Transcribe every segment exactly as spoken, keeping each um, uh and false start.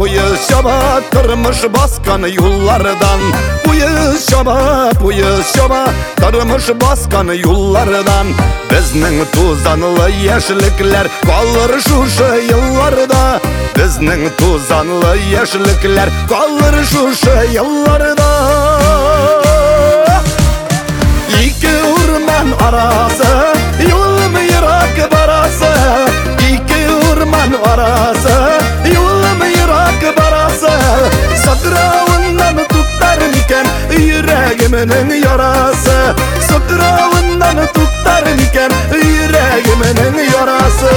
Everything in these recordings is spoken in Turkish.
bu yaşama Kırmış baskan yollardan Bu yaşama, bu yaşama Kırmış baskan yollardan Bizning tuzanlı yaşlıklar Kalır şuşa yıllarda Bizning tuzanlı yaşlıklar Kalır şuşa yıllarda İki orman arası Yolum Irak barası İki orman arası Yolum Irak barası Sakrağından tutar miken Yüreğimin yarası Sakrağından tutar miken Yüreğimin yarası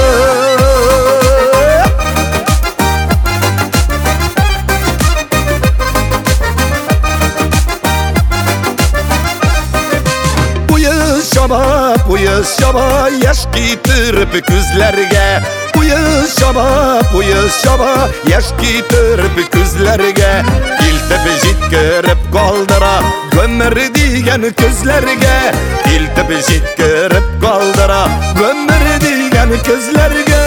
Yaşama, bu yaşama Yaş getirip küzlerge Bu yaşama, bu yaşama Yaş getirip küzlerge İltip jitkirip kaldıra Gömür diyen közlerge İltip jitkirip kaldıra Gömür diyen közlerge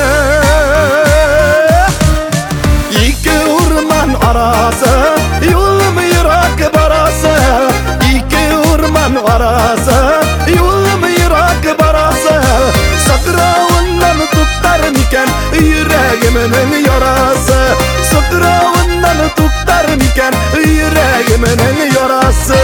İki orman arası Yolum Irak barası İki orman arası Yolum Irak barası Sakrağından tutar miken Yüreğimin yarası Sakrağından tutar miken Yüreğimin yarası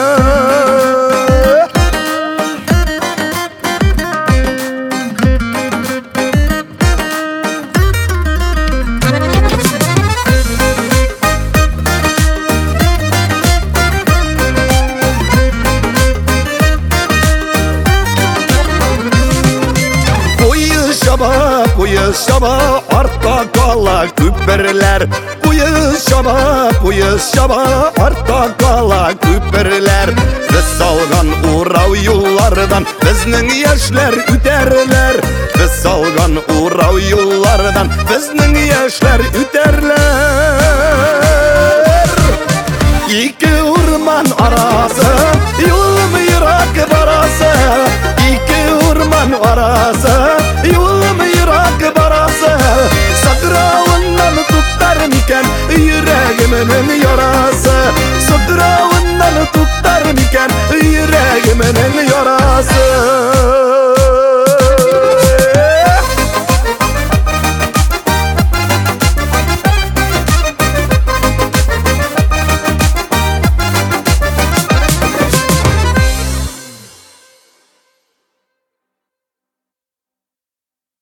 Bu yaşama artta kala küperler Bu yaşama, bu yaşama artta kala küperler Biz salgan uğrav yollardan Bizning yaşlar üterler Biz salgan uğrav yollardan Bizning yaşlar üterler İki orman arası Yolum Irak barası